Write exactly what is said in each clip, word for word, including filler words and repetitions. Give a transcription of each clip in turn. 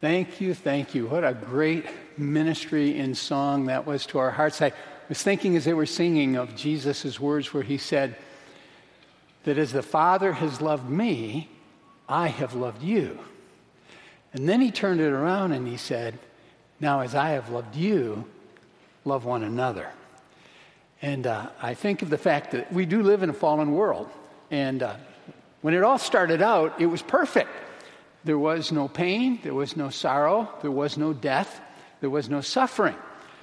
Thank you, thank you. What a great ministry in song that was to our hearts. I was thinking as they were singing of Jesus' words where he said that as the Father has loved me, I have loved you. And then he turned it around and he said, now as I have loved you, love one another. And uh, I think of the fact that we do live in a fallen world. And uh, when it all started out, it was perfect. There was no pain, there was no sorrow, there was no death, there was no suffering.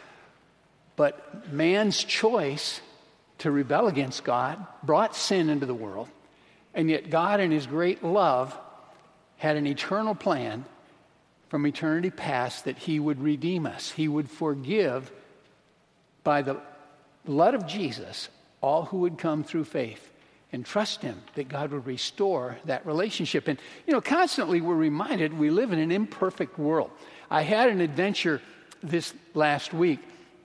But man's choice to rebel against God brought sin into the world. And yet God in his great love had an eternal plan from eternity past that he would redeem us. He would forgive by the blood of Jesus all who would come through faith and trust him, that God would restore that relationship. And, you know, constantly we're reminded we live in an imperfect world. I had an adventure this last week.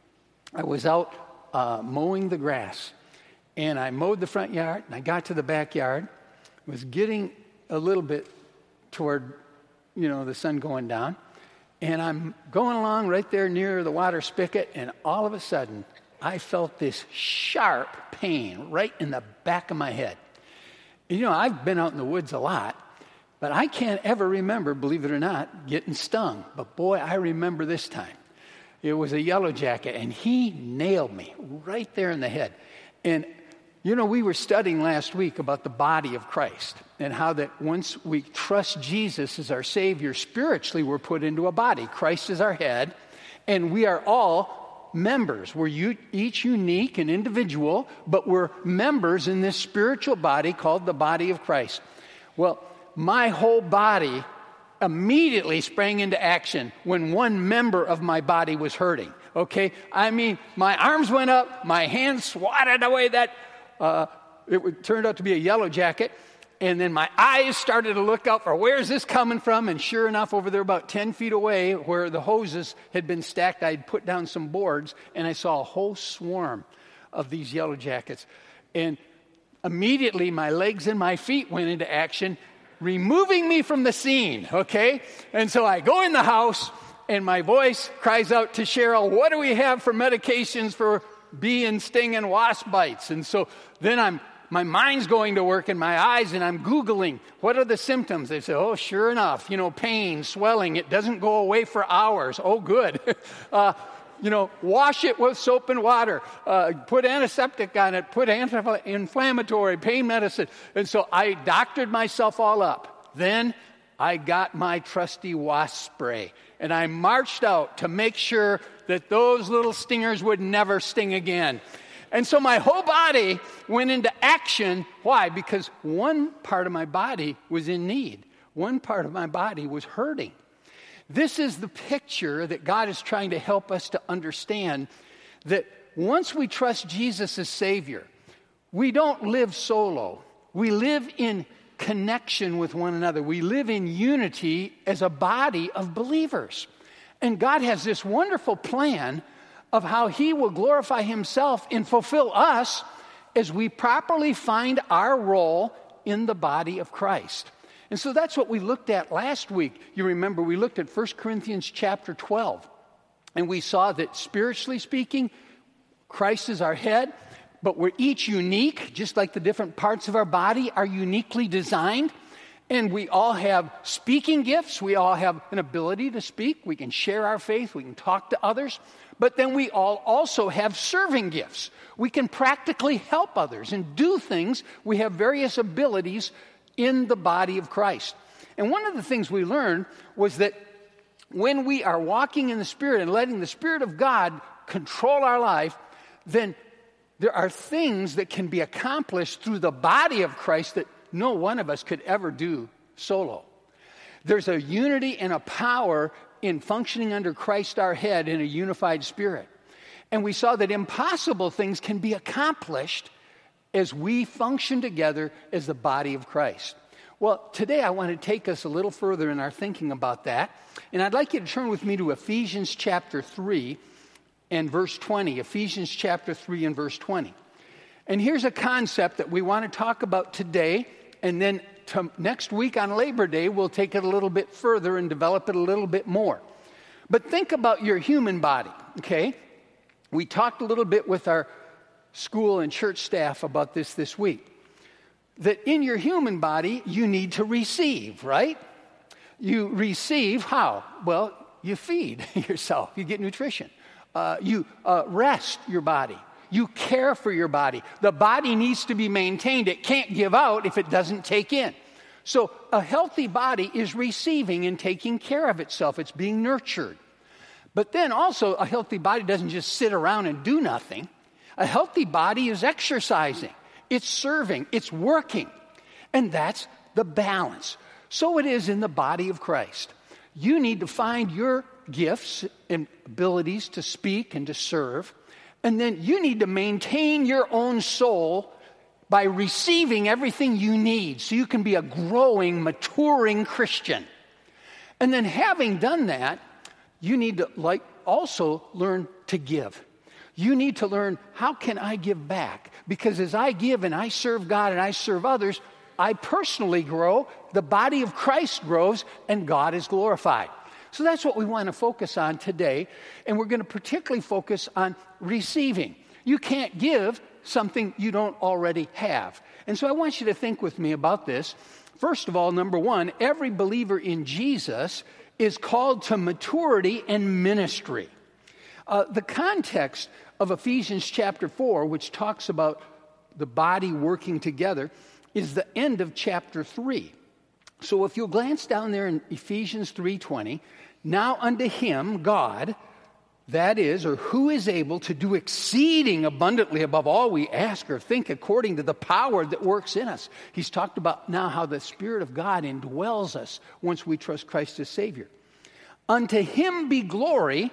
I was out uh, mowing the grass, and I mowed the front yard, and I got to the backyard, was getting a little bit toward, you know, the sun going down, and I'm going along right there near the water spigot, and all of a sudden, I felt this sharp pain right in the back of my head. You know, I've been out in the woods a lot, but I can't ever remember, believe it or not, getting stung. But boy, I remember this time. It was a yellow jacket, and he nailed me right there in the head. And, you know, we were studying last week about the body of Christ and how that once we trust Jesus as our Savior, spiritually we're put into a body. Christ is our head, and we are all members. We're u- each unique and individual, but we're members in this spiritual body called the body of Christ. Well, my whole body immediately sprang into action when one member of my body was hurting. Okay? I mean, my arms went up, my hands swatted away that, uh, it would, turned out to be a yellow jacket, and then my eyes started to look out for where's this coming from, and sure enough, over there about ten feet away where the hoses had been stacked, I'd put down some boards, and I saw a whole swarm of these yellow jackets. And immediately my legs and my feet went into action, removing me from the scene, okay? And so I go in the house, and my voice cries out to Cheryl, what do we have for medications for bee and sting and wasp bites? And so then I'm My mind's going to work in my eyes, and I'm Googling, what are the symptoms? They say, oh, sure enough, you know, pain, swelling. It doesn't go away for hours. Oh, good. uh, you know, wash it with soap and water. Uh, put antiseptic on it. Put anti-inflammatory pain medicine. And so I doctored myself all up. Then I got my trusty wasp spray, and I marched out to make sure that those little stingers would never sting again. And so my whole body went into action. Why? Because one part of my body was in need. One part of my body was hurting. This is the picture that God is trying to help us to understand, that once we trust Jesus as Savior, we don't live solo. We live in connection with one another. We live in unity as a body of believers. And God has this wonderful plan of how he will glorify himself and fulfill us as we properly find our role in the body of Christ. And so that's what we looked at last week. You remember we looked at First Corinthians chapter twelve, and we saw that spiritually speaking, Christ is our head, but we're each unique, just like the different parts of our body are uniquely designed. And we all have speaking gifts. We all have an ability to speak. We can share our faith. We can talk to others. But then we all also have serving gifts. We can practically help others and do things. We have various abilities in the body of Christ. And one of the things we learned was that when we are walking in the Spirit and letting the Spirit of God control our life, then there are things that can be accomplished through the body of Christ that no one of us could ever do solo. There's a unity and a power in functioning under Christ our head in a unified spirit. And we saw that impossible things can be accomplished as we function together as the body of Christ. Well, today I want to take us a little further in our thinking about that. And I'd like you to turn with me to Ephesians chapter three and verse twenty. Ephesians chapter three and verse twenty. And here's a concept that we want to talk about today, and then to next week on Labor Day, we'll take it a little bit further and develop it a little bit more. But think about your human body, okay? We talked a little bit with our school and church staff about this this week. That in your human body, you need to receive, right? You receive how? Well, you feed yourself. You get nutrition. Uh, you uh, rest your body. You care for your body. The body needs to be maintained. It can't give out if it doesn't take in. So a healthy body is receiving and taking care of itself. It's being nurtured. But then also, a healthy body doesn't just sit around and do nothing. A healthy body is exercising. It's serving. It's working. And that's the balance. So it is in the body of Christ. You need to find your gifts and abilities to speak and to serve. And then you need to maintain your own soul by receiving everything you need so you can be a growing, maturing Christian. And then having done that, you need to like also learn to give. You need to learn, how can I give back? Because as I give and I serve God and I serve others, I personally grow, the body of Christ grows, and God is glorified. So that's what we want to focus on today. And we're going to particularly focus on receiving. You can't give something you don't already have. And so I want you to think with me about this. First of all, number one, every believer in Jesus is called to maturity and ministry. Uh, the context of Ephesians chapter four, which talks about the body working together, is the end of chapter three. So if you'll glance down there in Ephesians three twenty, now unto him, God, that is, or who is able to do exceeding abundantly above all we ask or think according to the power that works in us. He's talked about now how the Spirit of God indwells us once we trust Christ as Savior. Unto him be glory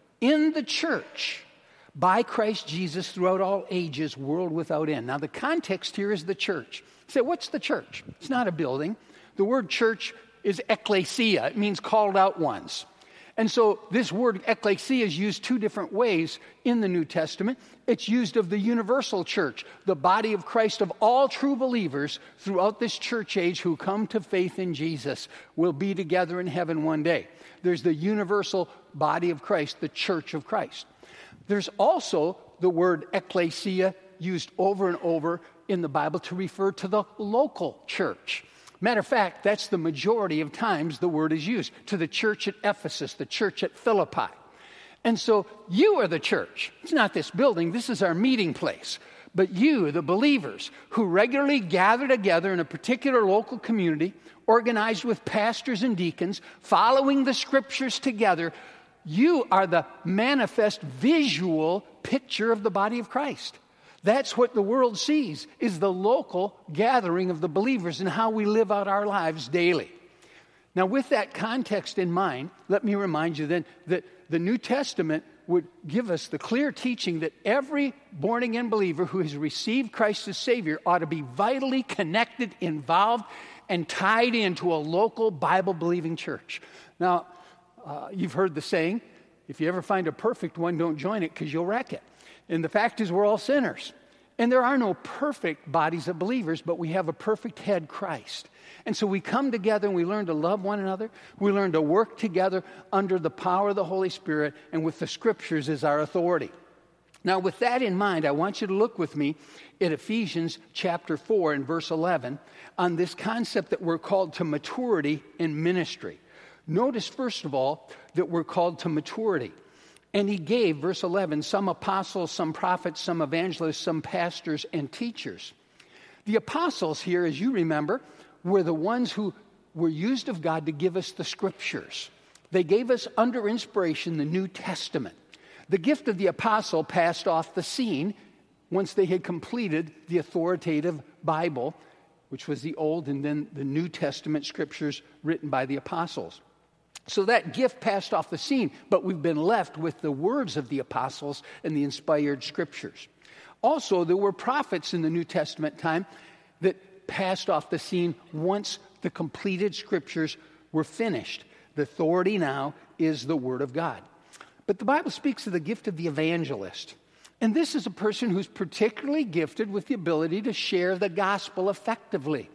in the church by Christ Jesus throughout all ages, world without end. Now the context here is the church. You say, what's the church? It's not a building. The word church is ekklesia. It means called out ones. And so this word ekklesia is used two different ways in the New Testament. It's used of the universal church, the body of Christ of all true believers throughout this church age who come to faith in Jesus will be together in heaven one day. There's the universal body of Christ, the church of Christ. There's also the word ekklesia used over and over in the Bible to refer to the local church. Matter of fact, that's the majority of times the word is used, to the church at Ephesus, the church at Philippi. And so you are the church. It's not this building. This is our meeting place. But you, the believers, who regularly gather together in a particular local community, organized with pastors and deacons, following the scriptures together, you are the manifest visual picture of the body of Christ. That's what the world sees, is the local gathering of the believers and how we live out our lives daily. Now, with that context in mind, let me remind you then that the New Testament would give us the clear teaching that every born-again believer who has received Christ as Savior ought to be vitally connected, involved, and tied into a local Bible-believing church. Now, uh, you've heard the saying, if you ever find a perfect one, don't join it because you'll wreck it. And the fact is we're all sinners. And there are no perfect bodies of believers, but we have a perfect head, Christ. And so we come together and we learn to love one another. We learn to work together under the power of the Holy Spirit and with the Scriptures as our authority. Now, with that in mind, I want you to look with me at Ephesians chapter four and verse eleven on this concept that we're called to maturity in ministry. Notice, first of all, that we're called to maturity. And he gave, verse eleven, some apostles, some prophets, some evangelists, some pastors, and teachers. The apostles here, as you remember, were the ones who were used of God to give us the Scriptures. They gave us, under inspiration, the New Testament. The gift of the apostle passed off the scene once they had completed the authoritative Bible, which was the Old and then the New Testament Scriptures written by the apostles. So that gift passed off the scene, but we've been left with the words of the apostles and the inspired Scriptures. Also, there were prophets in the New Testament time that passed off the scene once the completed Scriptures were finished. The authority now is the Word of God. But the Bible speaks of the gift of the evangelist. And this is a person who's particularly gifted with the ability to share the gospel effectively.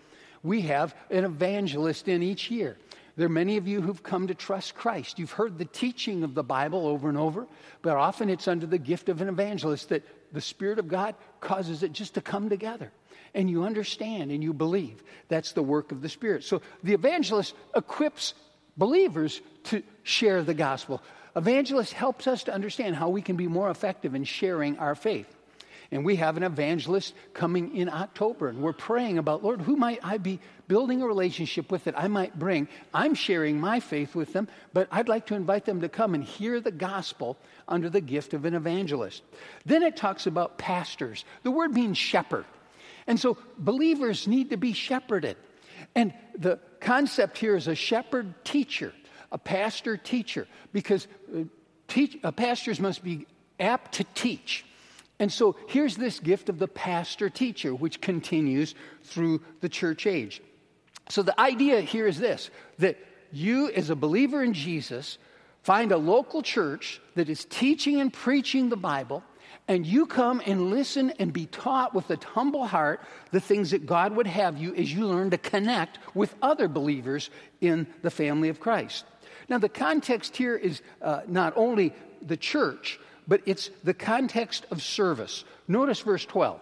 We have an evangelist in each year. There are many of you who've come to trust Christ. You've heard the teaching of the Bible over and over, but often it's under the gift of an evangelist that the Spirit of God causes it just to come together. And you understand and you believe. That's the work of the Spirit. So the evangelist equips believers to share the gospel. Evangelist helps us to understand how we can be more effective in sharing our faith. And we have an evangelist coming in October, and we're praying about, Lord, who might I be building a relationship with that I might bring? I'm sharing my faith with them, but I'd like to invite them to come and hear the gospel under the gift of an evangelist. Then it talks about pastors. The word means shepherd. And so believers need to be shepherded. And the concept here is a shepherd teacher, a pastor teacher, because uh, teach, uh, pastors must be apt to teach. And so here's this gift of the pastor teacher, which continues through the church age. So the idea here is this, that you as a believer in Jesus find a local church that is teaching and preaching the Bible, and you come and listen and be taught with a humble heart the things that God would have you as you learn to connect with other believers in the family of Christ. Now the context here is uh, not only the church, but it's the context of service. Notice verse twelve.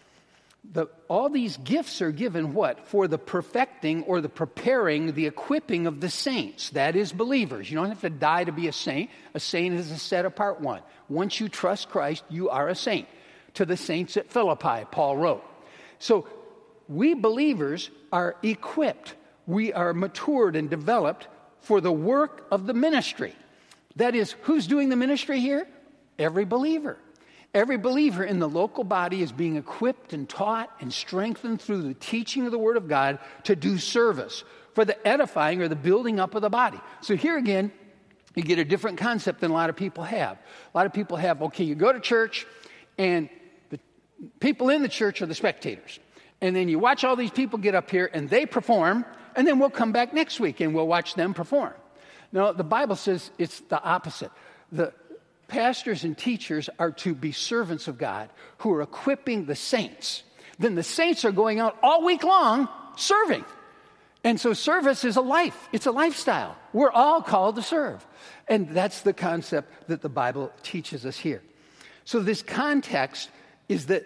The, all these gifts are given what? For the perfecting or the preparing, the equipping of the saints. That is believers. You don't have to die to be a saint. A saint is a set apart one. Once you trust Christ, you are a saint. To the saints at Philippi, Paul wrote. So we believers are equipped. We are matured and developed for the work of the ministry. That is, who's doing the ministry here? Every believer. Every believer in the local body is being equipped and taught and strengthened through the teaching of the Word of God to do service for the edifying or the building up of the body. So here again, you get a different concept than a lot of people have. A lot of people have, okay, you go to church and the people in the church are the spectators. And then you watch all these people get up here and they perform, and then we'll come back next week and we'll watch them perform. No, the Bible says it's the opposite. The pastors and teachers are to be servants of God who are equipping the saints. Then the saints are going out all week long serving. And so service is a life. It's a lifestyle. We're all called to serve. And that's the concept that the Bible teaches us here. So this context is that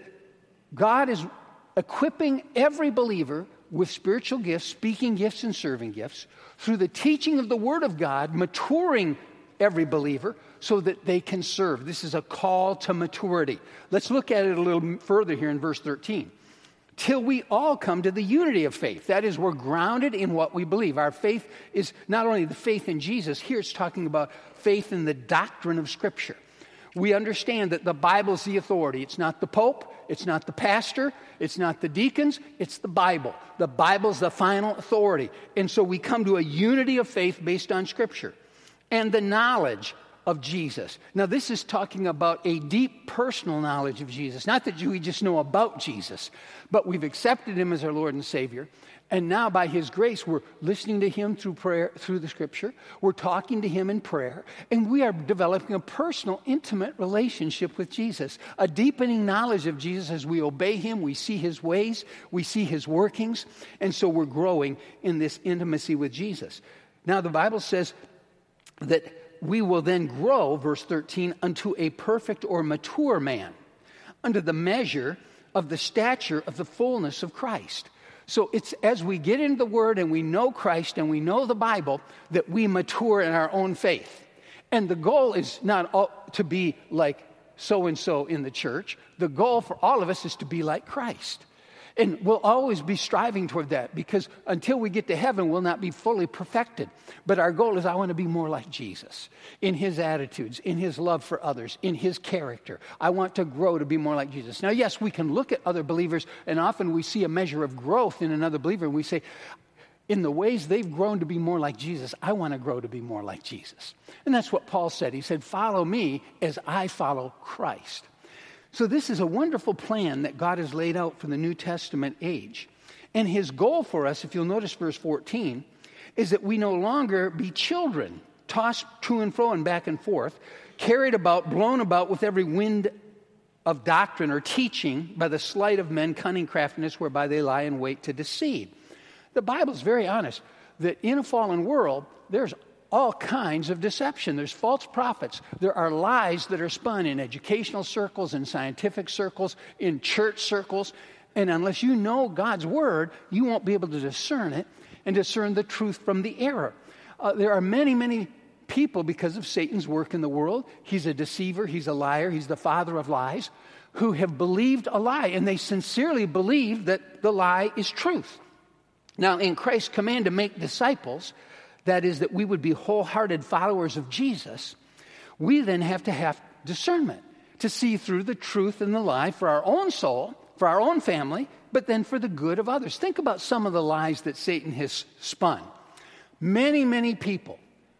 God is equipping every believer with spiritual gifts, speaking gifts and serving gifts, through the teaching of the Word of God, maturing every believer so that they can serve. This is a call to maturity. Let's look at it a little further here in verse thirteen. Till we all come to the unity of faith. That is, we're grounded in what we believe. Our faith is not only the faith in Jesus. Here it's talking about faith in the doctrine of Scripture. We understand that the Bible is the authority. It's not the Pope. It's not the pastor. It's not the deacons. It's the Bible. The Bible is the final authority. And so we come to a unity of faith based on Scripture. And the knowledge of Jesus. Now, this is talking about a deep personal knowledge of Jesus. Not that we just know about Jesus, but we've accepted Him as our Lord and Savior. And now, by His grace, we're listening to Him through prayer, through the Scripture. We're talking to Him in prayer. And we are developing a personal, intimate relationship with Jesus. A deepening knowledge of Jesus as we obey Him. We see His ways. We see His workings. And so we're growing in this intimacy with Jesus. Now, the Bible says that we will then grow, verse thirteen, unto a perfect or mature man, under the measure of the stature of the fullness of Christ. So it's as we get into the Word and we know Christ and we know the Bible that we mature in our own faith. And the goal is not all, to be like so-and-so in the church. The goal for all of us is to be like Christ. And we'll always be striving toward that, because until we get to heaven, we'll not be fully perfected. But our goal is I want to be more like Jesus in His attitudes, in His love for others, in His character. I want to grow to be more like Jesus. Now, yes, we can look at other believers, and often we see a measure of growth in another believer, and we say, in the ways they've grown to be more like Jesus, I want to grow to be more like Jesus. And that's what Paul said. He said, follow me as I follow Christ. So this is a wonderful plan that God has laid out for the New Testament age. And His goal for us, if you'll notice verse fourteen, is that we no longer be children, tossed to and fro and back and forth, carried about, blown about with every wind of doctrine or teaching by the sleight of men, cunning craftiness, whereby they lie in wait to deceive. the Bible's very honest that in a fallen world, there's all kinds of deception. There's false prophets. There are lies that are spun in educational circles, in scientific circles, in church circles. And unless you know God's word, you won't be able to discern it and discern the truth from the error. Uh, there are many, many people, because of Satan's work in the world, he's a deceiver, he's a liar, he's the father of lies, who have believed a lie, and they sincerely believe that the lie is truth. Now, in Christ's command to make disciples, that is, that we would be wholehearted followers of Jesus, we then have to have discernment to see through the truth and the lie for our own soul, for our own family, but then for the good of others. Think about some of the lies that Satan has spun. Many, many people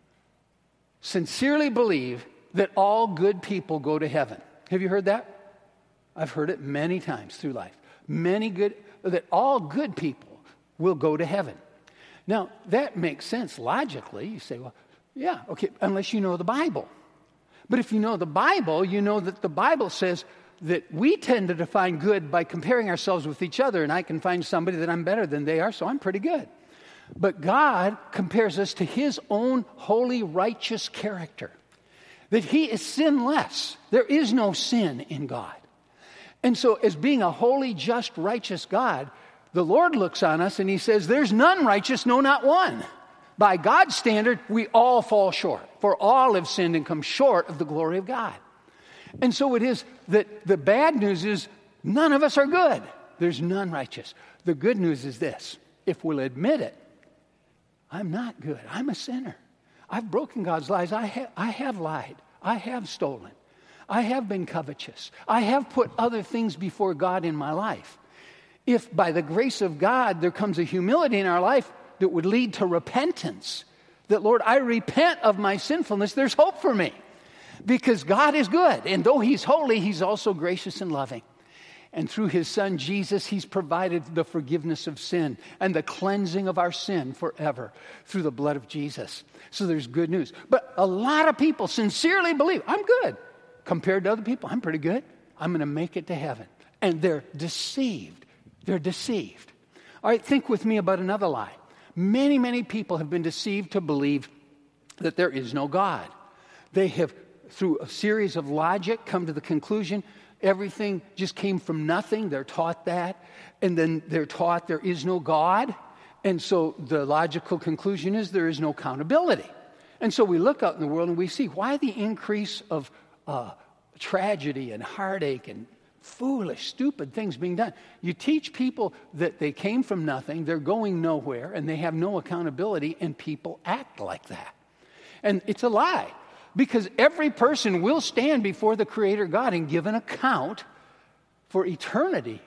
sincerely believe that all good people go to heaven. Have you heard that? I've heard it many times through life. Many good, that all good people will go to heaven. Now, that makes sense logically. You say, well, yeah, okay, unless you know the Bible. But if you know the Bible, you know that the Bible says that we tend to define good by comparing ourselves with each other, and I can find somebody that I'm better than they are, so I'm pretty good. But God compares us to his own holy, righteous character, that he is sinless. There is no sin in God. And so as being a holy, just, righteous God, the Lord looks on us and he says, there's none righteous, no, not one. By God's standard, we all fall short. For all have sinned and come short of the glory of God. And so it is that the bad news is none of us are good. There's none righteous. The good news is this. If we'll admit it, I'm not good. I'm a sinner. I've broken God's laws. I, ha- I have lied. I have stolen. I have been covetous. I have put other things before God in my life. If by the grace of God there comes a humility in our life that would lead to repentance, that, Lord, I repent of my sinfulness, there's hope for me. Because God is good. And though he's holy, he's also gracious and loving. And through his son, Jesus, he's provided the forgiveness of sin and the cleansing of our sin forever through the blood of Jesus. So there's good news. But a lot of people sincerely believe, I'm good. Compared to other people, I'm pretty good. I'm going to make it to heaven. And they're deceived. They're deceived. All right, think with me about another lie. Many, many people have been deceived to believe that there is no God. They have, through a series of logic, come to the conclusion everything just came from nothing. They're taught that. And then they're taught there is no God. And so the logical conclusion is there is no accountability. And so we look out in the world and we see why the increase of uh, tragedy and heartache and foolish, stupid things being done. You teach people that they came from nothing, they're going nowhere, and they have no accountability, and people act like that. And it's a lie. Because every person will stand before the Creator God and give an account for eternity.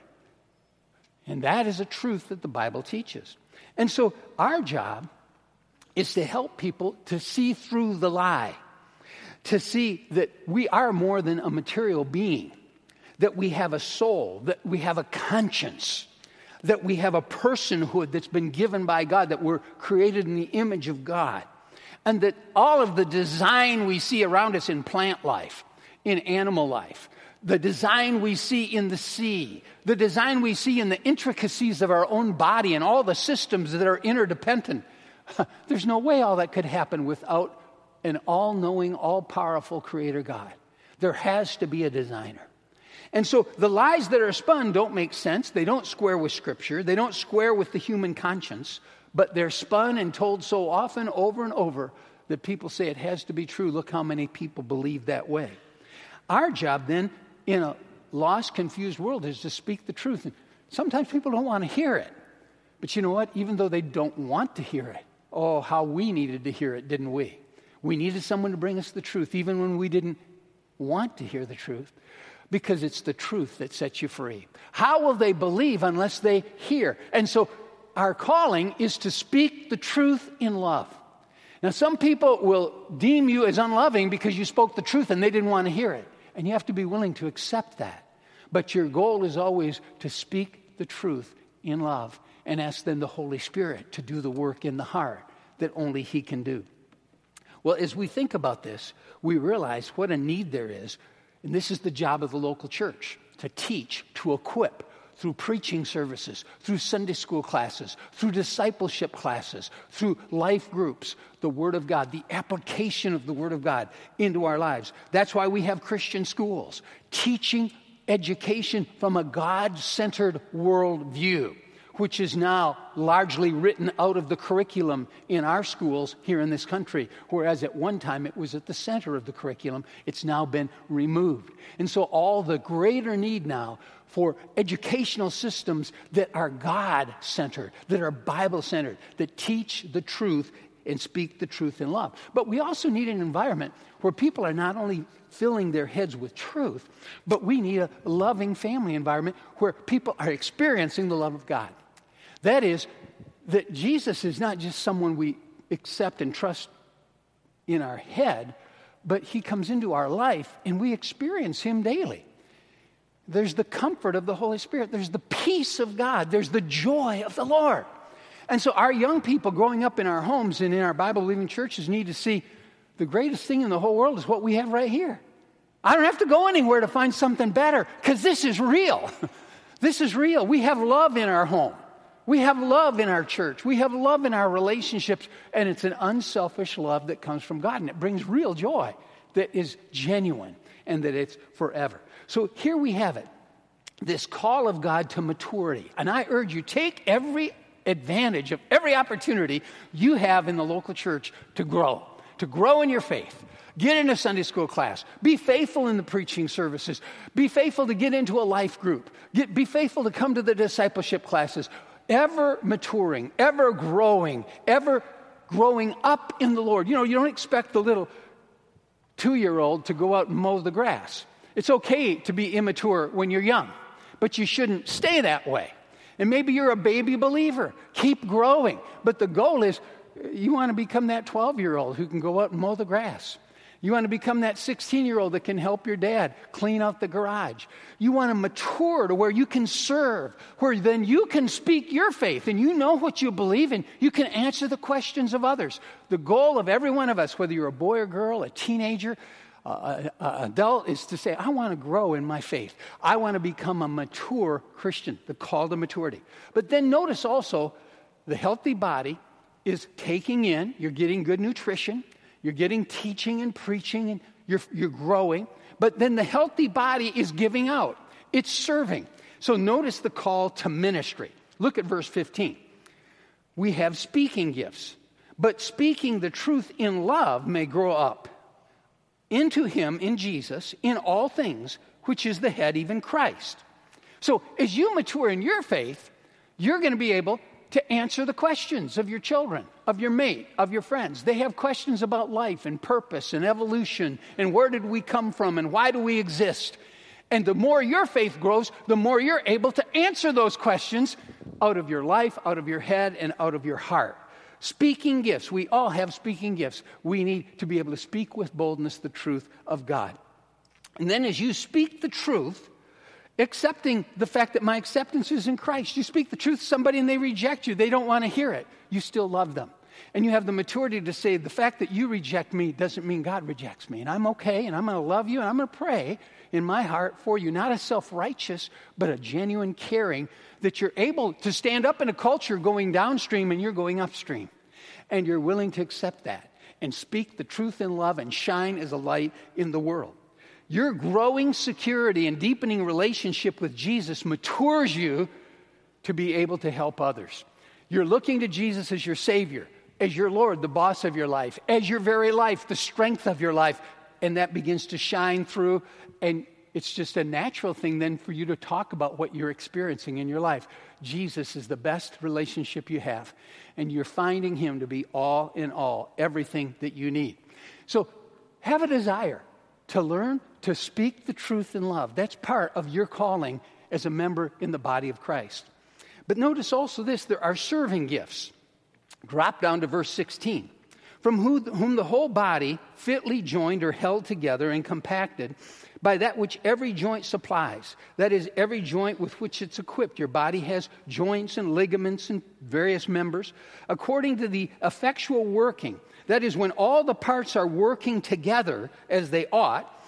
And that is a truth that the Bible teaches. And so our job is to help people to see through the lie, to see that we are more than a material being, that we have a soul, that we have a conscience, that we have a personhood that's been given by God, that we're created in the image of God. And that all of the design we see around us in plant life, in animal life, the design we see in the sea, the design we see in the intricacies of our own body and all the systems that are interdependent, there's no way all that could happen without an all-knowing, all-powerful Creator God. There has to be a designer. And so the lies that are spun don't make sense. They don't square with Scripture. They don't square with the human conscience. But they're spun and told so often over and over that people say it has to be true. Look how many people believe that way. Our job then in a lost, confused world is to speak the truth. And sometimes people don't want to hear it. But you know what? Even though they don't want to hear it, oh, how we needed to hear it, didn't we? We needed someone to bring us the truth, even when we didn't want to hear the truth, because it's the truth that sets you free. How will they believe unless they hear? And so our calling is to speak the truth in love. Now, some people will deem you as unloving because you spoke the truth and they didn't want to hear it. And you have to be willing to accept that. But your goal is always to speak the truth in love and ask then the Holy Spirit to do the work in the heart that only He can do. Well, as we think about this, we realize what a need there is. And this is the job of the local church, to teach, to equip through preaching services, through Sunday school classes, through discipleship classes, through life groups, the Word of God, the application of the Word of God into our lives. That's why we have Christian schools, teaching education from a God-centered worldview, which is now largely written out of the curriculum in our schools here in this country, whereas at one time it was at the center of the curriculum. It's now been removed. And so all the greater need now for educational systems that are God-centered, that are Bible-centered, that teach the truth and speak the truth in love. But we also need an environment where people are not only filling their heads with truth, but we need a loving family environment where people are experiencing the love of God. That is, that Jesus is not just someone we accept and trust in our head, but he comes into our life and we experience him daily. There's the comfort of the Holy Spirit. There's the peace of God. There's the joy of the Lord. And so our young people growing up in our homes and in our Bible-believing churches need to see the greatest thing in the whole world is what we have right here. I don't have to go anywhere to find something better because this is real. This is real. We have love in our home. We have love in our church. We have love in our relationships. And it's an unselfish love that comes from God. And it brings real joy that is genuine and that it's forever. So here we have it, this call of God to maturity. And I urge you, take every advantage of every opportunity you have in the local church to grow, to grow in your faith. Get in a Sunday school class. Be faithful in the preaching services. Be faithful to get into a life group. Get, be faithful to come to the discipleship classes. Ever maturing, ever growing, ever growing up in the Lord. You know, you don't expect the little two-year-old to go out and mow the grass. It's okay to be immature when you're young, but you shouldn't stay that way. And maybe you're a baby believer. Keep growing. But the goal is you want to become that twelve-year-old who can go out and mow the grass. You want to become that sixteen-year-old that can help your dad clean out the garage. You want to mature to where you can serve, where then you can speak your faith and you know what you believe in. You can answer the questions of others. The goal of every one of us, whether you're a boy or girl, a teenager, uh, an adult, is to say, I want to grow in my faith. I want to become a mature Christian, the call to maturity. But then notice also the healthy body is taking in, you're getting good nutrition, you're getting teaching and preaching, and you're, you're growing. But then the healthy body is giving out. It's serving. So notice the call to ministry. Look at verse fifteen. We have speaking gifts, but speaking the truth in love may grow up into him, in Jesus, in all things, which is the head, even Christ. So as you mature in your faith, you're going to be able to answer the questions of your children, of your mate, of your friends. They have questions about life and purpose and evolution and where did we come from and why do we exist. And the more your faith grows, the more you're able to answer those questions out of your life, out of your head, and out of your heart. Speaking gifts. We all have speaking gifts. We need to be able to speak with boldness the truth of God. And then as you speak the truth, accepting the fact that my acceptance is in Christ. You speak the truth to somebody and they reject you. They don't want to hear it. You still love them. And you have the maturity to say the fact that you reject me doesn't mean God rejects me. And I'm okay and I'm going to love you and I'm going to pray in my heart for you. Not a self-righteous, but a genuine caring that you're able to stand up in a culture going downstream and you're going upstream. And you're willing to accept that and speak the truth in love and shine as a light in the world. Your growing security and deepening relationship with Jesus matures you to be able to help others. You're looking to Jesus as your Savior, as your Lord, the boss of your life, as your very life, the strength of your life, and that begins to shine through, and it's just a natural thing then for you to talk about what you're experiencing in your life. Jesus is the best relationship you have, and you're finding him to be all in all, everything that you need. So have a desire to learn to speak the truth in love. That's part of your calling as a member in the body of Christ. But notice also this, there are serving gifts. Drop down to verse sixteen. From who, whom the whole body, fitly joined or held together and compacted by that which every joint supplies. That is, every joint with which it's equipped. Your body has joints and ligaments and various members. According to the effectual working, that is, when all the parts are working together as they ought,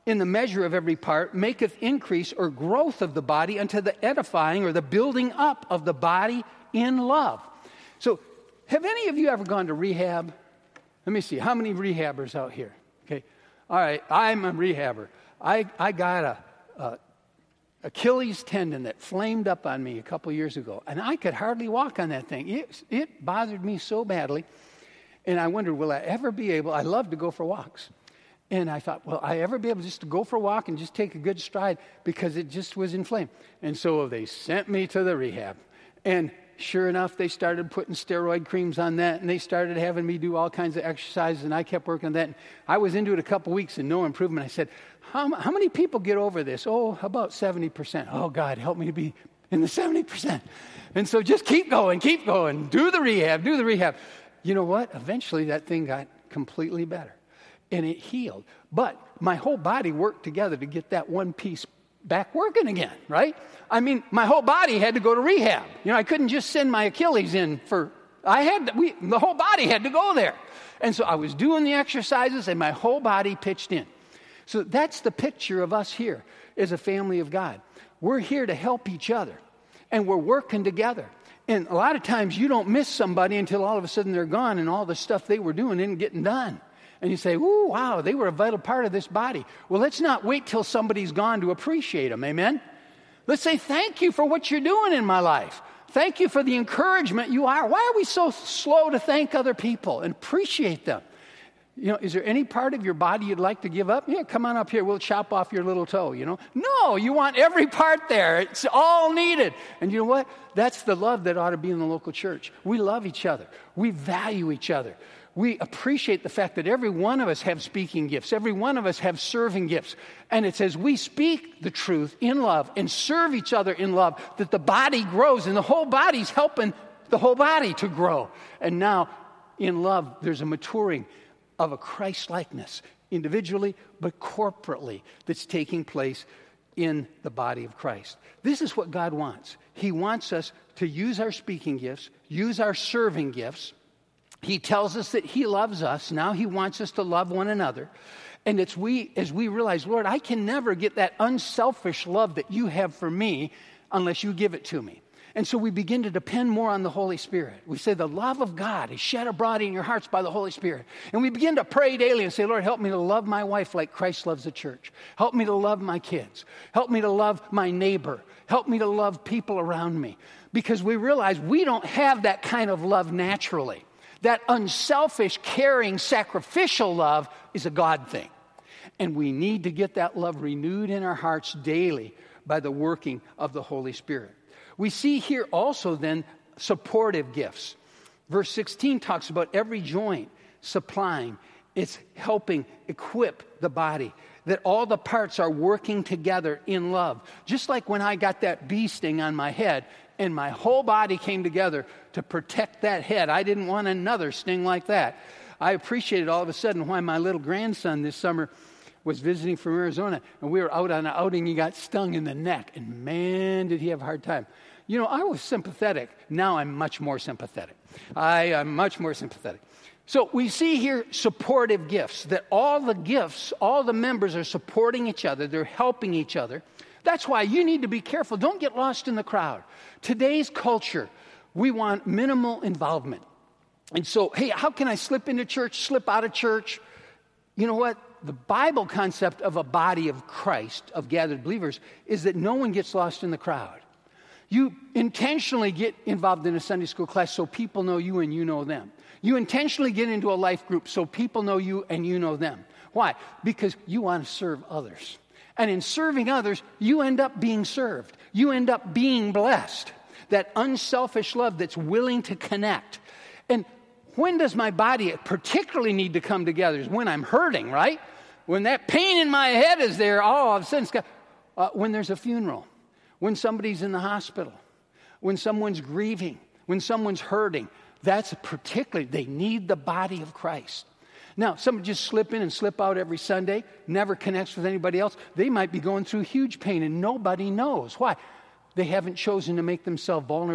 in the measure of every part maketh increase or growth of the body unto the edifying or the building up of the body in love. So, have any of you ever gone to rehab? Let me see. How many rehabbers out here? Okay. All right. I'm a rehabber. I, I got a, a Achilles tendon that flamed up on me a couple years ago, and I could hardly walk on that thing. It, it bothered me so badly, and I wondered, will I ever be able, I love to go for walks. And I thought, will I ever be able just to go for a walk and just take a good stride, because it just was inflamed. And so they sent me to the rehab, and sure enough, they started putting steroid creams on that, and they started having me do all kinds of exercises, and I kept working on that. And I was into it a couple weeks and no improvement. I said, how, how many people get over this? Oh, about seventy percent. Oh, God, help me to be in the seventy percent. And so just keep going, keep going. Do the rehab, do the rehab. You know what? Eventually, that thing got completely better, and it healed. But my whole body worked together to get that one piece back working again, right? I mean, my whole body had to go to rehab. You know, I couldn't just send my Achilles in for, I had, to, we, the whole body had to go there. And so I was doing the exercises and my whole body pitched in. So that's the picture of us here as a family of God. We're here to help each other, and we're working together. And a lot of times you don't miss somebody until all of a sudden they're gone and all the stuff they were doing isn't getting done. And you say, ooh, wow, they were a vital part of this body. Well, let's not wait till somebody's gone to appreciate them, amen? Let's say, thank you for what you're doing in my life. Thank you for the encouragement you are. Why are we so slow to thank other people and appreciate them? You know, is there any part of your body you'd like to give up? Yeah, come on up here. We'll chop off your little toe, you know. No, you want every part there. It's all needed. And you know what? That's the love that ought to be in the local church. We love each other. We value each other. We appreciate the fact that every one of us have speaking gifts. Every one of us have serving gifts. And it's as we speak the truth in love and serve each other in love that the body grows, and the whole body's helping the whole body to grow. And now, in love, there's a maturing of a Christ-likeness, individually but corporately, that's taking place in the body of Christ. This is what God wants. He wants us to use our speaking gifts, use our serving gifts. He tells us that he loves us. Now he wants us to love one another. And it's we, as we realize, Lord, I can never get that unselfish love that you have for me unless you give it to me. And so we begin to depend more on the Holy Spirit. We say the love of God is shed abroad in your hearts by the Holy Spirit. And we begin to pray daily and say, Lord, help me to love my wife like Christ loves the church. Help me to love my kids. Help me to love my neighbor. Help me to love people around me. Because we realize we don't have that kind of love naturally. That unselfish, caring, sacrificial love is a God thing. And we need to get that love renewed in our hearts daily by the working of the Holy Spirit. We see here also then supportive gifts. Verse sixteen talks about every joint supplying. It's helping equip the body, that all the parts are working together in love. Just like when I got that bee sting on my head and my whole body came together to protect that head. I didn't want another sting like that. I appreciated all of a sudden why my little grandson this summer was visiting from Arizona, and we were out on an outing. He got stung in the neck, and man, did he have a hard time. You know, I was sympathetic. Now I'm much more sympathetic. I am much more sympathetic. So we see here supportive gifts, that all the gifts, all the members are supporting each other. They're helping each other. That's why you need to be careful. Don't get lost in the crowd. Today's culture, we want minimal involvement. And so, hey, how can I slip into church, slip out of church? You know what? The Bible concept of a body of Christ, of gathered believers, is that no one gets lost in the crowd. You intentionally get involved in a Sunday school class so people know you and you know them. You intentionally get into a life group so people know you and you know them. Why? Because you want to serve others. And in serving others, you end up being served. You end up being blessed. That unselfish love that's willing to connect. And when does my body particularly need to come together? Is when I'm hurting, right? When that pain in my head is there, all of a sudden, it's got, uh, when there's a funeral, when somebody's in the hospital, when someone's grieving, when someone's hurting, that's particularly, they need the body of Christ. Now, some just slip in and slip out every Sunday, never connects with anybody else. They might be going through huge pain and nobody knows. Why? They haven't chosen to make themselves vulnerable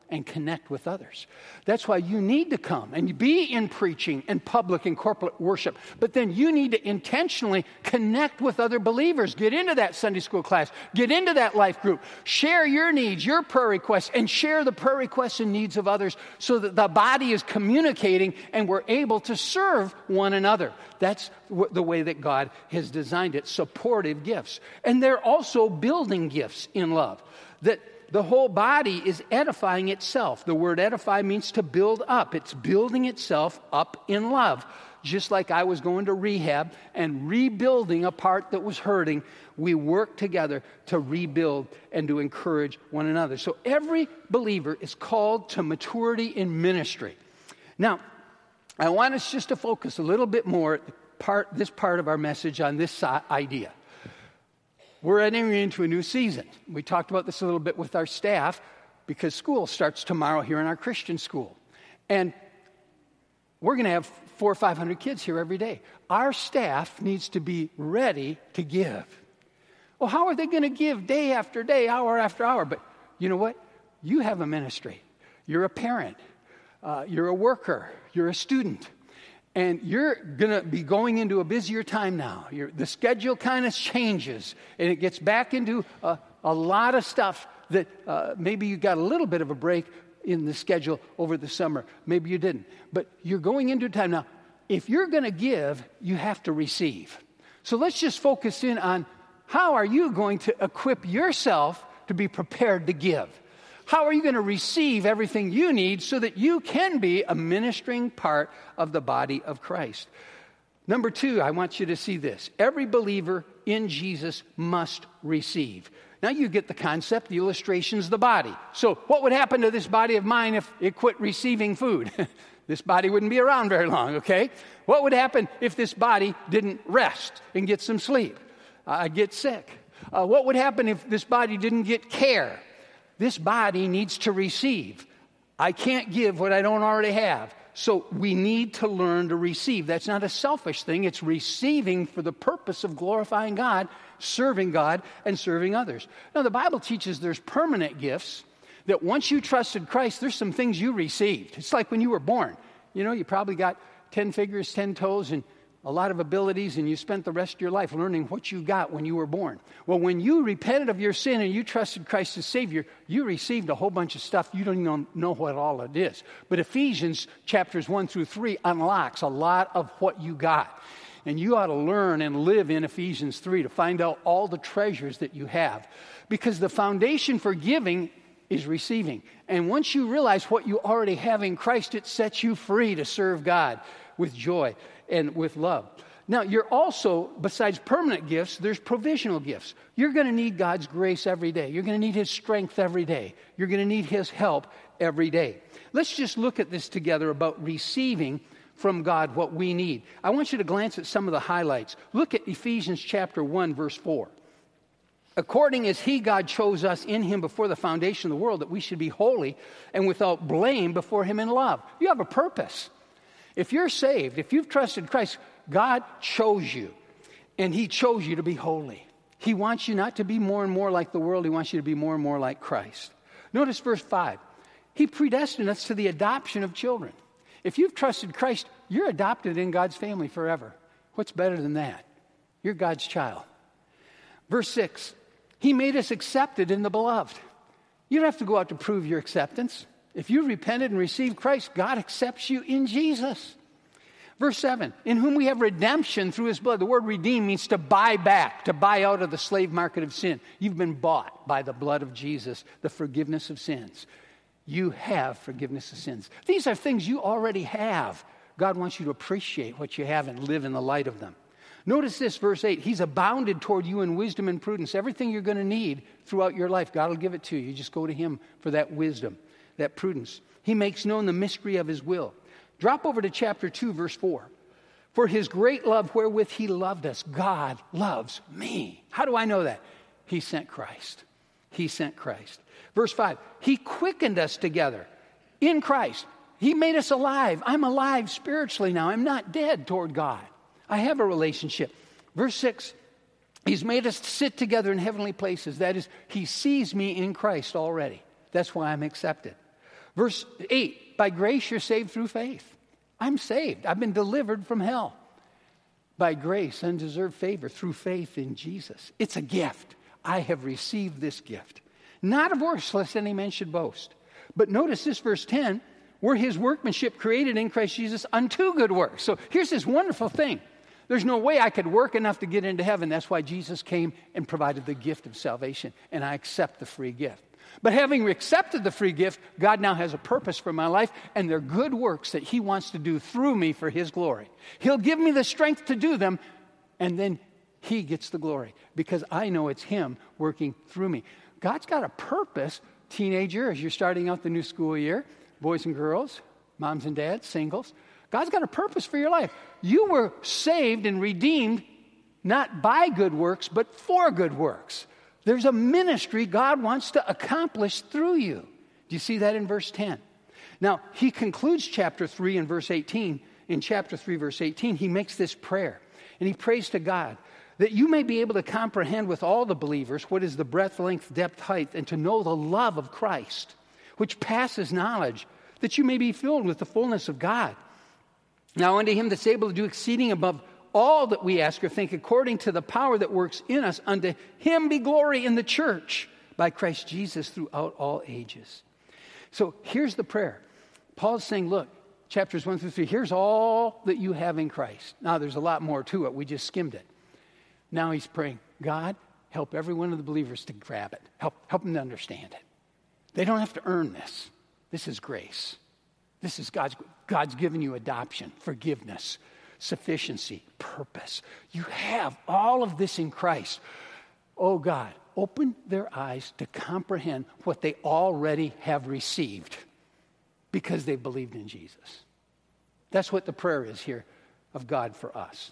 and connect with others. That's why you need to come and be in preaching and public and corporate worship. But then you need to intentionally connect with other believers. Get into that Sunday school class. Get into that life group. Share your needs, your prayer requests, and share the prayer requests and needs of others so that the body is communicating and we're able to serve one another. That's w- the way that God has designed it, supportive gifts. And they're also building gifts in love. That the whole body is edifying itself. The word edify means to build up. It's building itself up in love. Just like I was going to rehab and rebuilding a part that was hurting, we work together to rebuild and to encourage one another. So every believer is called to maturity in ministry. Now, I want us just to focus a little bit more part this part of our message on this idea. We're entering into a new season. We talked about this a little bit with our staff because school starts tomorrow here in our Christian school. And we're going to have four or five hundred kids here every day. Our staff needs to be ready to give. Well, how are they going to give day after day, hour after hour? But you know what? You have a ministry. You're a parent. Uh, you're a worker. You're a student. And you're going to be going into a busier time now. You're, the schedule kind of changes, and it gets back into a, a lot of stuff that uh, maybe you got a little bit of a break in the schedule over the summer. Maybe you didn't. But you're going into time now. If you're going to give, you have to receive. So let's just focus in on how are you going to equip yourself to be prepared to give? How are you going to receive everything you need so that you can be a ministering part of the body of Christ? Number two, I want you to see this. Every believer in Jesus must receive. Now you get the concept, the illustration's the body. So what would happen to this body of mine if it quit receiving food? This body wouldn't be around very long, okay? What would happen if this body didn't rest and get some sleep? I'd get sick. Uh, what would happen if this body didn't get care? This body needs to receive. I can't give what I don't already have. So we need to learn to receive. That's not a selfish thing. It's receiving for the purpose of glorifying God, serving God, and serving others. Now, the Bible teaches there's permanent gifts that once you trusted Christ, there's some things you received. It's like when you were born. You know, you probably got ten fingers, ten toes, and a lot of abilities, and you spent the rest of your life learning what you got when you were born. Well, when you repented of your sin and you trusted Christ as Savior, you received a whole bunch of stuff. You don't even know what all it is. But Ephesians chapters one through three unlocks a lot of what you got. And you ought to learn and live in Ephesians three to find out all the treasures that you have. Because the foundation for giving is receiving. And once you realize what you already have in Christ, it sets you free to serve God with joy and with love. Now, you're also, besides permanent gifts, there's provisional gifts. You're going to need God's grace every day. You're going to need His strength every day. You're going to need His help every day. Let's just look at this together about receiving from God what we need. I want you to glance at some of the highlights. Look at Ephesians chapter one, verse four. According as He, God, chose us in Him before the foundation of the world, that we should be holy and without blame before Him in love. You have a purpose. If you're saved, if you've trusted Christ, God chose you, and He chose you to be holy. He wants you not to be more and more like the world. He wants you to be more and more like Christ. Notice verse five. He predestined us to the adoption of children. If you've trusted Christ, you're adopted in God's family forever. What's better than that? You're God's child. Verse six. He made us accepted in the beloved. You don't have to go out to prove your acceptance. If you repented and received Christ, God accepts you in Jesus. Verse seven, in whom we have redemption through His blood. The word redeem means to buy back, to buy out of the slave market of sin. You've been bought by the blood of Jesus, the forgiveness of sins. You have forgiveness of sins. These are things you already have. God wants you to appreciate what you have and live in the light of them. Notice this, verse eight. He's abounded toward you in wisdom and prudence. Everything you're going to need throughout your life, God will give it to you. You just go to Him for that wisdom, that prudence. He makes known the mystery of His will. Drop over to chapter two, verse four. For His great love wherewith He loved us. God loves me. How do I know that? He sent Christ. He sent Christ. Verse five. He quickened us together in Christ. He made us alive. I'm alive spiritually now. I'm not dead toward God. I have a relationship. Verse six. He's made us sit together in heavenly places. That is, He sees me in Christ already. That's why I'm accepted. Verse eight, by grace you're saved through faith. I'm saved. I've been delivered from hell. By grace, undeserved favor, through faith in Jesus. It's a gift. I have received this gift. Not of works, lest any man should boast. But notice this, verse ten, we're his workmanship created in Christ Jesus unto good works. So here's this wonderful thing. There's no way I could work enough to get into heaven. That's why Jesus came and provided the gift of salvation. And I accept the free gift. But having accepted the free gift, God now has a purpose for my life, and they're good works that he wants to do through me for his glory. He'll give me the strength to do them, and then he gets the glory because I know it's him working through me. God's got a purpose, teenager, as you're starting out the new school year, boys and girls, moms and dads, singles. God's got a purpose for your life. You were saved and redeemed not by good works, but for good works. There's a ministry God wants to accomplish through you. Do you see that in verse ten? Now, he concludes chapter three in verse eighteen. In chapter three, verse eighteen, he makes this prayer. And he prays to God that you may be able to comprehend with all the believers what is the breadth, length, depth, height, and to know the love of Christ, which passes knowledge, that you may be filled with the fullness of God. Now unto him that's able to do exceeding above all that we ask or think, according to the power that works in us, unto him be glory in the church by Christ Jesus throughout all ages. So here's the prayer. Paul's saying, look, chapters one through three, here's all that you have in Christ. Now there's a lot more to it. We just skimmed it. Now he's praying, God, help every one of the believers to grab it. Help, help them to understand it. They don't have to earn this. This is grace. This is God's, God's given you adoption, forgiveness, sufficiency, purpose. You have all of this in Christ. Oh God, open their eyes to comprehend what they already have received because they believed in Jesus. That's what the prayer is here of God for us.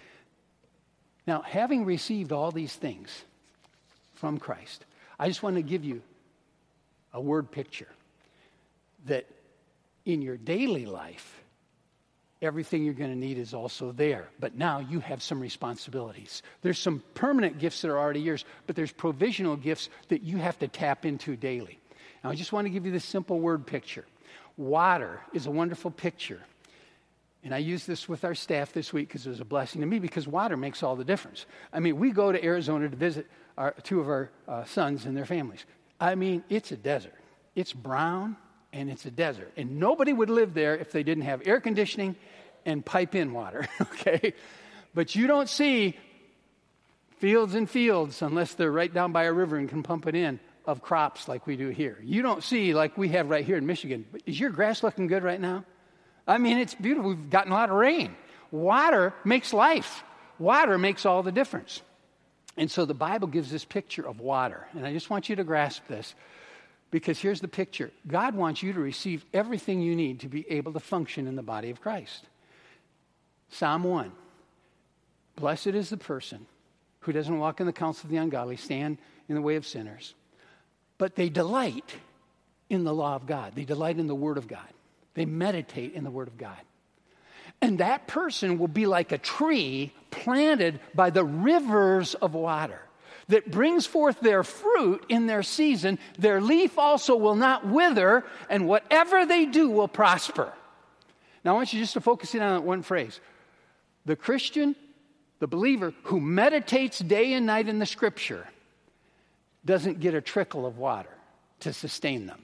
Now, having received all these things from Christ, I just want to give you a word picture that in your daily life, everything you're going to need is also there. But now you have some responsibilities. There's some permanent gifts that are already yours, but there's provisional gifts that you have to tap into daily. Now, I just want to give you this simple word picture. Water is a wonderful picture. And I used this with our staff this week because it was a blessing to me because water makes all the difference. I mean, we go to Arizona to visit our, two of our uh, sons and their families. I mean, it's a desert. It's brown and it's a desert. And nobody would live there if they didn't have air conditioning and pipe-in water, okay? But you don't see fields and fields unless they're right down by a river and can pump it in of crops like we do here. You don't see like we have right here in Michigan. Is your grass looking good right now? I mean, it's beautiful. We've gotten a lot of rain. Water makes life. Water makes all the difference. And so the Bible gives this picture of water. And I just want you to grasp this because here's the picture. God wants you to receive everything you need to be able to function in the body of Christ. Psalm one. Blessed is the person who doesn't walk in the counsel of the ungodly, stand in the way of sinners, but they delight in the law of God. They delight in the word of God. They meditate in the word of God. And that person will be like a tree planted by the rivers of water that brings forth their fruit in their season. Their leaf also will not wither, and whatever they do will prosper. Now I want you just to focus in on that one phrase. The Christian, the believer who meditates day and night in the Scripture doesn't get a trickle of water to sustain them.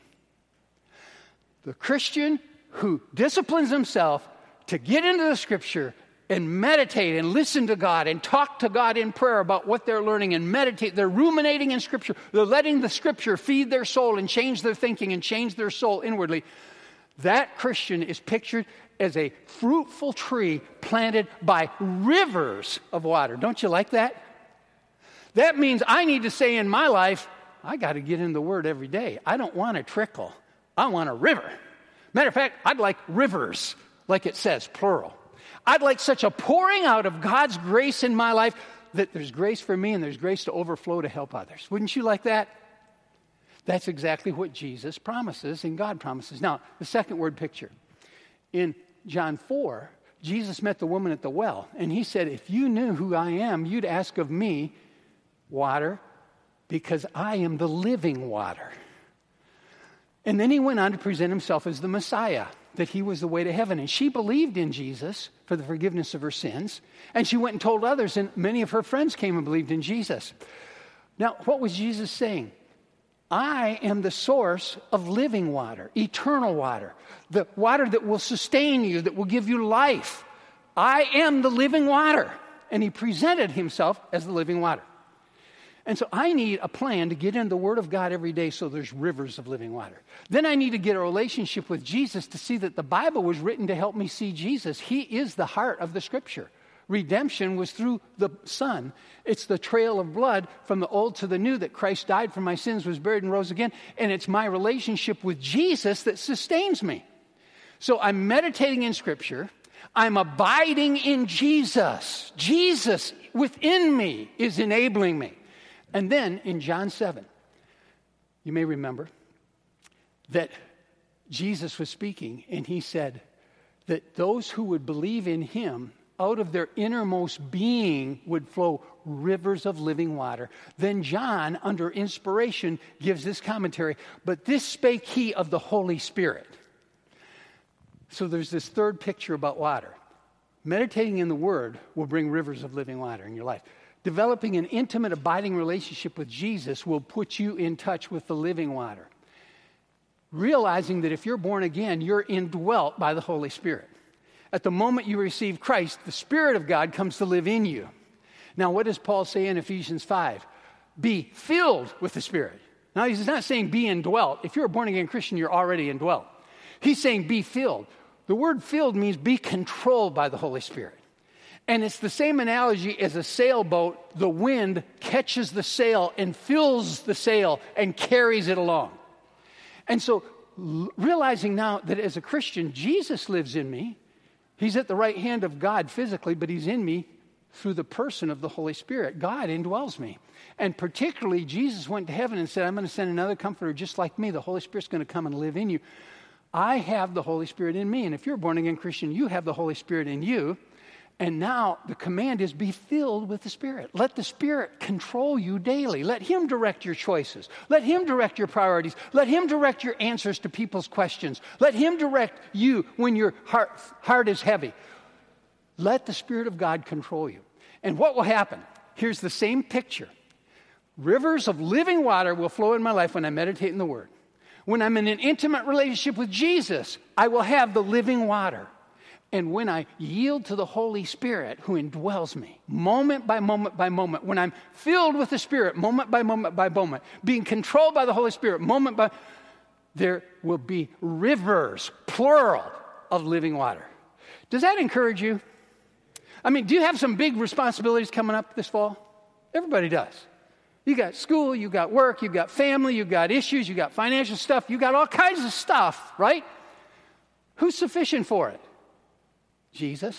The Christian who disciplines himself to get into the Scripture and meditate and listen to God and talk to God in prayer about what they're learning and meditate. They're ruminating in Scripture. They're letting the Scripture feed their soul and change their thinking and change their soul inwardly. That Christian is pictured as a fruitful tree planted by rivers of water. Don't you like that? That means I need to say in my life, I got to get in the Word every day. I don't want a trickle. I want a river. Matter of fact, I'd like rivers, like it says, plural. I'd like such a pouring out of God's grace in my life that there's grace for me and there's grace to overflow to help others. Wouldn't you like that? That's exactly what Jesus promises and God promises. Now, the second word picture. In John four, Jesus met the woman at the well, and he said, if you knew who I am, you'd ask of me water because I am the living water. And then he went on to present himself as the Messiah, that he was the way to heaven. And she believed in Jesus for the forgiveness of her sins. And she went and told others, and many of her friends came and believed in Jesus. Now, what was Jesus saying? I am the source of living water, eternal water, the water that will sustain you, that will give you life. I am the living water. And he presented himself as the living water. And so I need a plan to get in the Word of God every day so there's rivers of living water. Then I need to get a relationship with Jesus to see that the Bible was written to help me see Jesus. He is the heart of the Scripture. Redemption was through the Son. It's the trail of blood from the old to the new that Christ died for my sins, was buried, and rose again. And it's my relationship with Jesus that sustains me. So I'm meditating in Scripture. I'm abiding in Jesus. Jesus within me is enabling me. And then in John seven, you may remember that Jesus was speaking, and he said that those who would believe in him, out of their innermost being would flow rivers of living water. Then John, under inspiration, gives this commentary, but this spake he of the Holy Spirit. So there's this third picture about water. Meditating in the Word will bring rivers of living water in your life. Developing an intimate, abiding relationship with Jesus will put you in touch with the living water. Realizing that if you're born again, you're indwelt by the Holy Spirit. At the moment you receive Christ, the Spirit of God comes to live in you. Now, what does Paul say in Ephesians five? Be filled with the Spirit. Now, he's not saying be indwelt. If you're a born-again Christian, you're already indwelt. He's saying be filled. The word filled means be controlled by the Holy Spirit. And it's the same analogy as a sailboat. The wind catches the sail and fills the sail and carries it along. And so l- realizing now that as a Christian, Jesus lives in me. He's at the right hand of God physically, but he's in me through the person of the Holy Spirit. God indwells me. And particularly, Jesus went to heaven and said, I'm going to send another comforter just like me. The Holy Spirit's going to come and live in you. I have the Holy Spirit in me. And if you're a born-again Christian, you have the Holy Spirit in you. And now the command is be filled with the Spirit. Let the Spirit control you daily. Let him direct your choices. Let him direct your priorities. Let him direct your answers to people's questions. Let him direct you when your heart, heart is heavy. Let the Spirit of God control you. And what will happen? Here's the same picture. Rivers of living water will flow in my life when I meditate in the Word. When I'm in an intimate relationship with Jesus, I will have the living water. And when I yield to the Holy Spirit who indwells me, moment by moment by moment, when I'm filled with the Spirit, moment by moment by moment, being controlled by the Holy Spirit, moment by, there will be rivers, plural, of living water. Does that encourage you? I mean, do you have some big responsibilities coming up this fall? Everybody does. You got school, you got work, you got family, you got issues, you got financial stuff, you got all kinds of stuff, right? Who's sufficient for it? Jesus.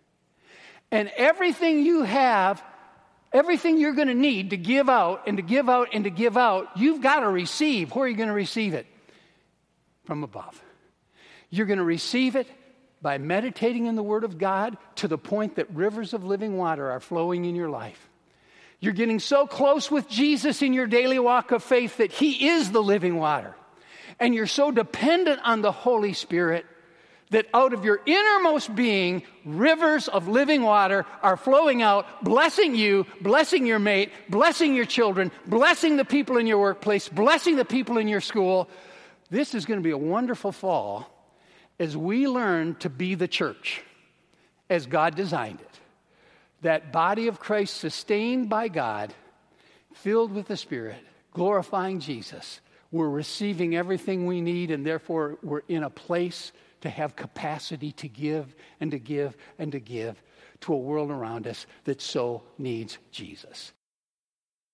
And everything you have, everything you're going to need to give out and to give out and to give out, you've got to receive. Where are you going to receive it? From above. You're going to receive it by meditating in the Word of God to the point that rivers of living water are flowing in your life. You're getting so close with Jesus in your daily walk of faith that he is the living water. And you're so dependent on the Holy Spirit that out of your innermost being, rivers of living water are flowing out, blessing you, blessing your mate, blessing your children, blessing the people in your workplace, blessing the people in your school. This is going to be a wonderful fall as we learn to be the church as God designed it. That body of Christ sustained by God, filled with the Spirit, glorifying Jesus. We're receiving everything we need, and therefore we're in a place to have capacity to give and to give and to give to a world around us that so needs Jesus.